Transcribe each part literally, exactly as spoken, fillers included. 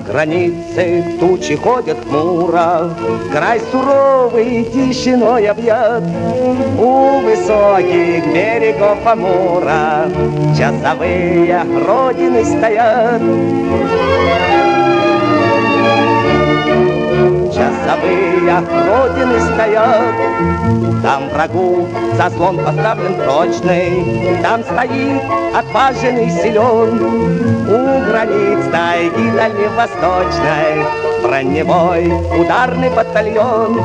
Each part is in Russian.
границе тучи ходят хмуро, край суровый тишиной объят. У высоких берегов Амура часовые родины стоят. Часовые родины стоят. Там врагу заслон поставлен прочный, там стоит отважный силен. У границ тайги дальневосточной броневой ударный батальон.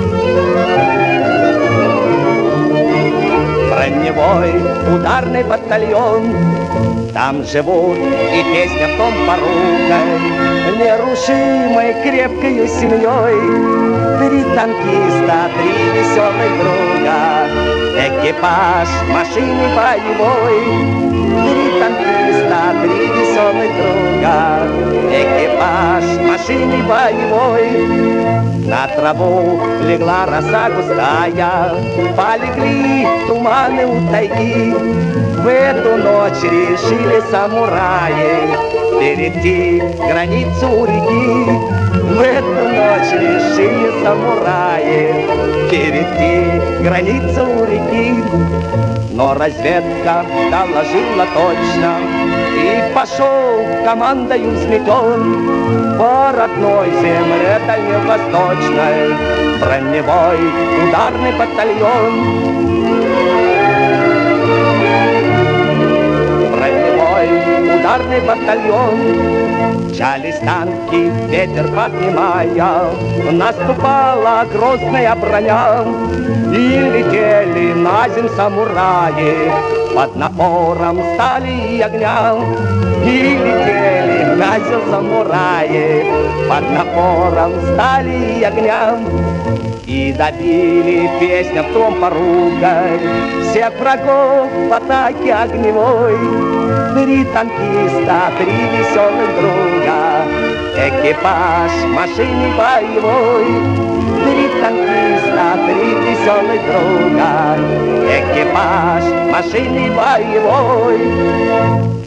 Броневой ударный батальон. Там живут и песня в том поругой, нерушимой крепкою семьей. Три танкиста, три веселых друга, экипаж машины боевой. Три танкиста, три веселых друга, экипаж машины боевой. На траву легла роса густая, полегли туманы у тайги. В эту ночь решили самураи перейти границу реки. В эту ночь решили самураи перейти границу реки. Но разведка доложила точно, и пошел командою взметен по родной земле дальневосточной броневой ударный батальон. Ударный батальон. Мчались танки, ветер поднимая, наступала грозная броня. И летели на земь самураи под напором стали и огня. И летели на земь самураи под напором стали и огня. И добили песня в том поругой всех врагов в атаке огневой. Три танкиста, три веселых друга, экипаж машины боевой. Три танкиста, три веселых друга, экипаж машины боевой.